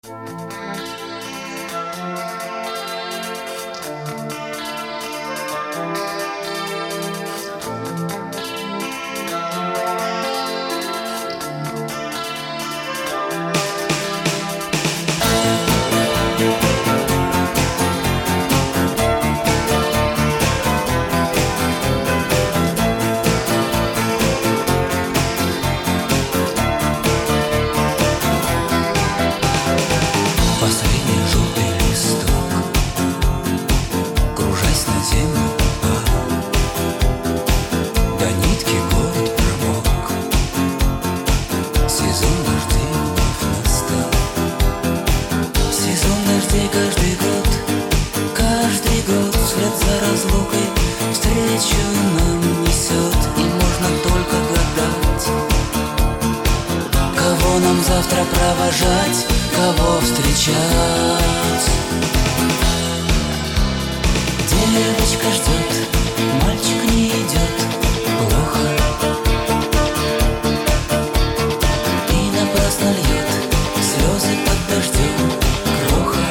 Последний желтый листок, кружась на землю, до нитки город промок. Сезон дождей вновь настал. Сезон дождей каждый год вслед за разлукой встречу нам несет. И можно только гадать, кого нам завтра провожать, кого встречать. Девочка ждет, мальчик не идет, плохо. И напрасно льет слезы под дождем, кроха.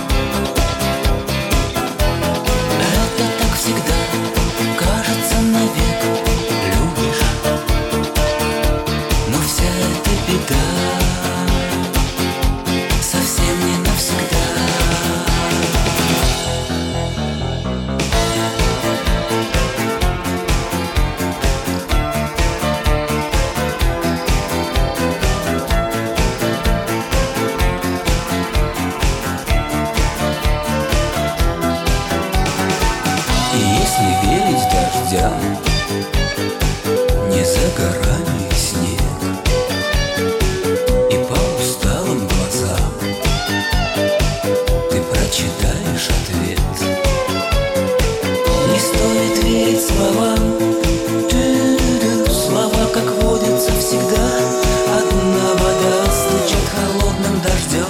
Это так всегда, кажется, навек любишь, но вся эта беда совсем не навсегда. И если верить дождям, не за горами снег, и по усталым глазам ты прочитаешь ответ. Не стоит верить словам, слова, как водится, всегда одна вода, стучат холодным дождем.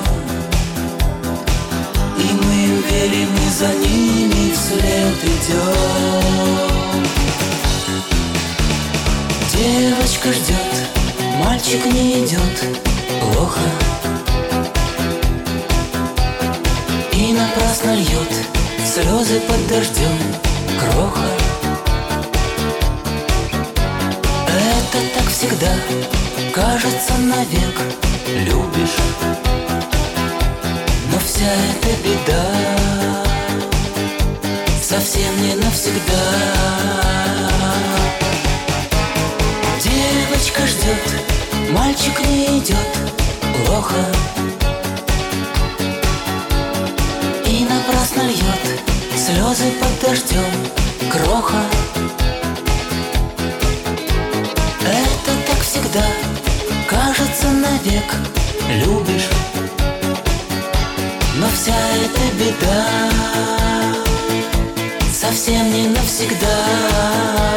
И мы им верим, и за ними вслед идем. Девочка ждет, мальчик не идет, плохо. И напрасно льет слезы под дождем, кроха. Это так всегда, кажется, навек любишь, но вся эта беда совсем не навсегда. Девочка ждет, мальчик не идет, плохо. И напрасно льет слезы под дождем, кроха. Это так всегда, кажется, навек любишь, но вся эта беда совсем не навсегда.